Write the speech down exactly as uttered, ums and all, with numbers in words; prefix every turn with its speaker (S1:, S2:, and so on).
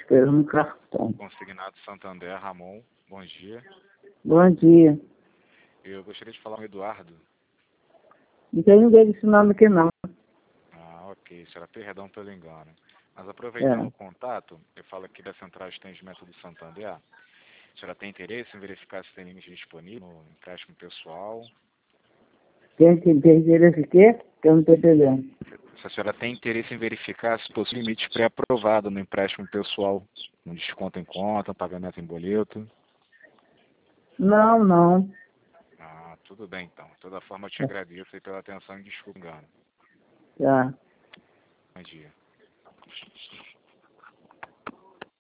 S1: esperando o cartão.
S2: Consignado Santander, Ramon, bom dia.
S1: Bom dia.
S2: Eu gostaria de falar com o Eduardo.
S1: Não tem ninguém desse nome aqui, não.
S2: Ah, ok, senhora, perdão pelo engano. Mas aproveitando
S1: É.
S2: o contato, eu falo aqui da Central de Atendimento do Santander. A senhora tem interesse em verificar se tem limite disponível no empréstimo pessoal?
S1: Tem que ter interesse o quê? Que eu não estou entendendo.
S2: Se a senhora tem interesse em verificar se possui limite pré-aprovado no empréstimo pessoal, um desconto em conta, pagamento em boleto?
S1: Não, não.
S2: Ah, tudo bem então. De toda forma, eu te agradeço aí pela atenção e desculpa o engano.
S1: Tá.
S2: Bom dia.